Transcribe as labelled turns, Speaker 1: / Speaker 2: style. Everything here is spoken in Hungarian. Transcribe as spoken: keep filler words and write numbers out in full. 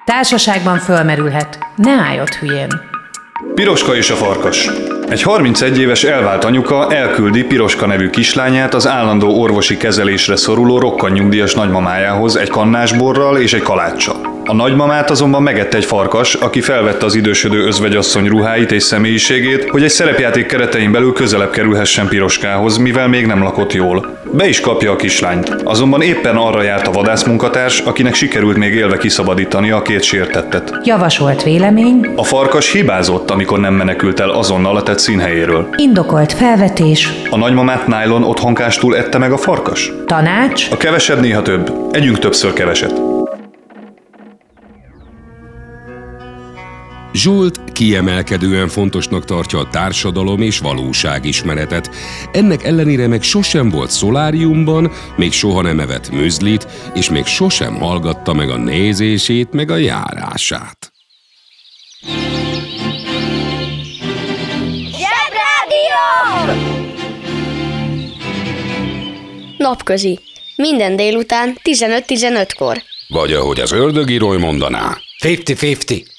Speaker 1: Társaságban fölmerülhet, ne állj ott hülyén.
Speaker 2: Piroska és a farkas. Egy harmincegy éves elvált anyuka elküldi Piroska nevű kislányát az állandó orvosi kezelésre szoruló rokkantnyugdíjas nagymamájához egy kannásborral és egy kaláccsal. A nagymamát azonban megette egy farkas, aki felvette az idősödő özvegyasszony ruháit és személyiségét, hogy egy szerepjáték keretein belül közelebb kerülhessen Piroskához, mivel még nem lakott jól. Be is kapja a kislányt. Azonban éppen arra járt a vadászmunkatárs, akinek sikerült még élve kiszabadítani a két sértettet.
Speaker 1: Javasolt vélemény.
Speaker 2: A farkas hibázott, amikor nem menekült el azonnal a tett színhelyéről.
Speaker 1: Indokolt felvetés.
Speaker 2: A nagymamát nájlon otthonkástól ette meg a farkas?
Speaker 1: Tanács.
Speaker 2: A kevesebb néha több. Együnk többször keveset.
Speaker 3: Zsolt kiemelkedően fontosnak tartja a társadalom és valóságismeretet. Ennek ellenére meg sosem volt szoláriumban, még soha nem evett műzlit, és még sosem hallgatta meg a nézését, meg a járását.
Speaker 4: Zsebrádió! Napközi. Minden délután tizenöt tizenötkor.
Speaker 3: Vagy ahogy az ördögíróly mondaná.
Speaker 5: fifty fifty.